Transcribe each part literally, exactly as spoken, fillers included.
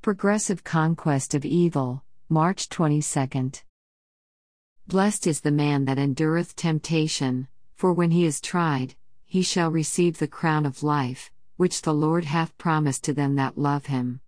Progressive Conquest of Evil, March twenty-second. Blessed is the man that endureth temptation, for when he is tried, he shall receive the crown of life, which the Lord hath promised to them that love him.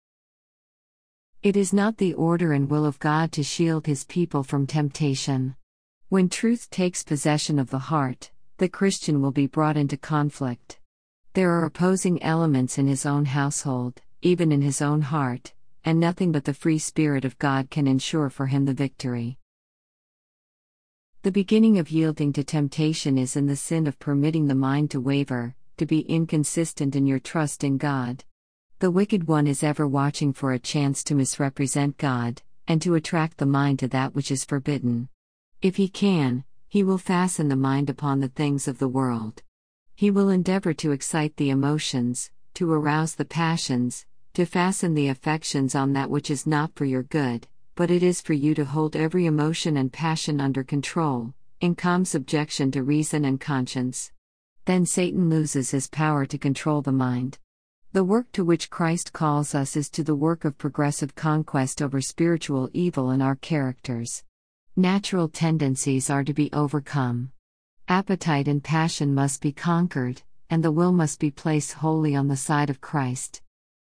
It is not the order and will of God to shield his people from temptation. When truth takes possession of the heart, the Christian will be brought into conflict. There are opposing elements in his own household, even in his own heart, and nothing but the free Spirit of God can ensure for him the victory. The beginning of yielding to temptation is in the sin of permitting the mind to waver, to be inconsistent in your trust in God. The wicked one is ever watching for a chance to misrepresent God, and to attract the mind to that which is forbidden. If he can, he will fasten the mind upon the things of the world. He will endeavor to excite the emotions, to arouse the passions, to fasten the affections on that which is not for your good, but it is for you to hold every emotion and passion under control, in calm subjection to reason and conscience. Then Satan loses his power to control the mind. The work to which Christ calls us is to the work of progressive conquest over spiritual evil in our characters. Natural tendencies are to be overcome. Appetite and passion must be conquered, and the will must be placed wholly on the side of Christ.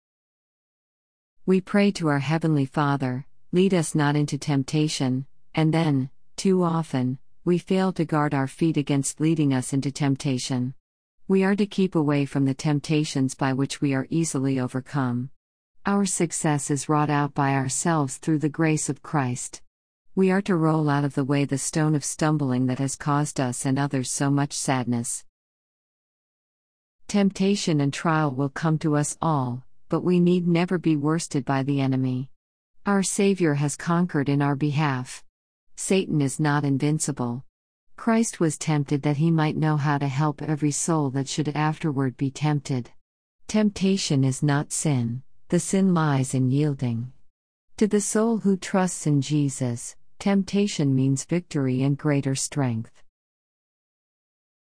We pray to our Heavenly Father, lead us not into temptation, and then, too often, we fail to guard our feet against leading us into temptation. We are to keep away from the temptations by which we are easily overcome. Our success is wrought out by ourselves through the grace of Christ. We are to roll out of the way the stone of stumbling that has caused us and others so much sadness. Temptation and trial will come to us all, but we need never be worsted by the enemy. Our Savior has conquered in our behalf. Satan is not invincible. Christ was tempted that he might know how to help every soul that should afterward be tempted. Temptation is not sin, the sin lies in yielding. To the soul who trusts in Jesus, temptation means victory and greater strength.